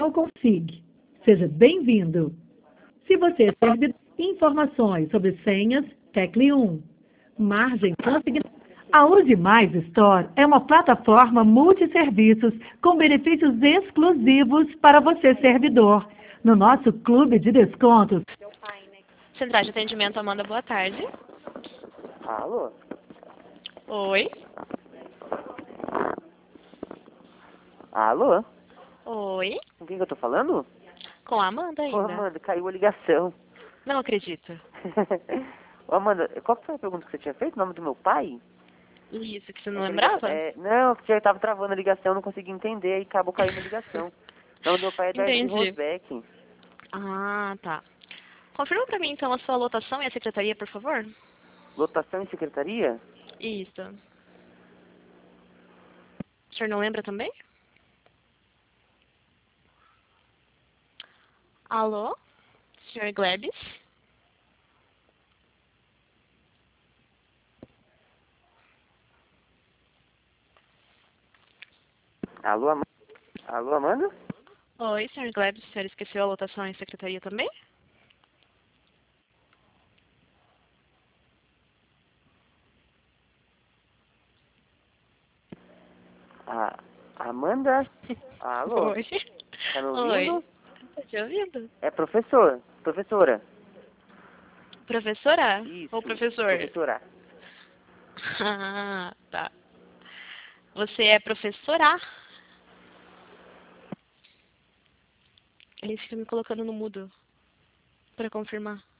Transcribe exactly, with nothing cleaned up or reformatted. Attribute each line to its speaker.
Speaker 1: Portal Config. Seja bem-vindo. Se você é servidor, informações sobre senhas, tecle um. Margem consignada. A Use Mais Store é uma plataforma multisserviços com benefícios exclusivos para você, servidor. No nosso clube de descontos.
Speaker 2: Central de atendimento, Amanda, boa tarde.
Speaker 3: Alô?
Speaker 2: Oi.
Speaker 3: Alô?
Speaker 2: Oi.
Speaker 3: Com quem que eu tô falando?
Speaker 2: Com a Amanda ainda.
Speaker 3: Ô, Amanda, caiu a ligação.
Speaker 2: Não acredito.
Speaker 3: Ô, Amanda, qual que foi a pergunta que você tinha feito? O nome do meu pai?
Speaker 2: Isso, que você não
Speaker 3: É que a
Speaker 2: lembrava?
Speaker 3: ligação- é, não, que já tava travando a ligação, não consegui entender e acabou caindo a ligação. O nome do meu pai é Darcy
Speaker 2: Entendi.
Speaker 3: Rosbeck.
Speaker 2: Ah, tá. Confirma pra mim, então, a sua lotação e a secretaria, por favor.
Speaker 3: Lotação e secretaria?
Speaker 2: Isso. O senhor não lembra também? Alô? senhor Glebs?
Speaker 3: Alô, Amanda? Alô, Amanda?
Speaker 2: Oi, senhor Glebs. O senhor esqueceu a lotação e a secretaria também?
Speaker 3: A Amanda? Alô?
Speaker 2: Oi.
Speaker 3: Tá me ouvindo?
Speaker 2: Oi. Tá te ouvindo?
Speaker 3: É professor, professora.
Speaker 2: Professora?
Speaker 3: Isso.
Speaker 2: Ou professor?
Speaker 3: Professora.
Speaker 2: Ah, tá. Você é professora? Ele fica me colocando no mudo para confirmar.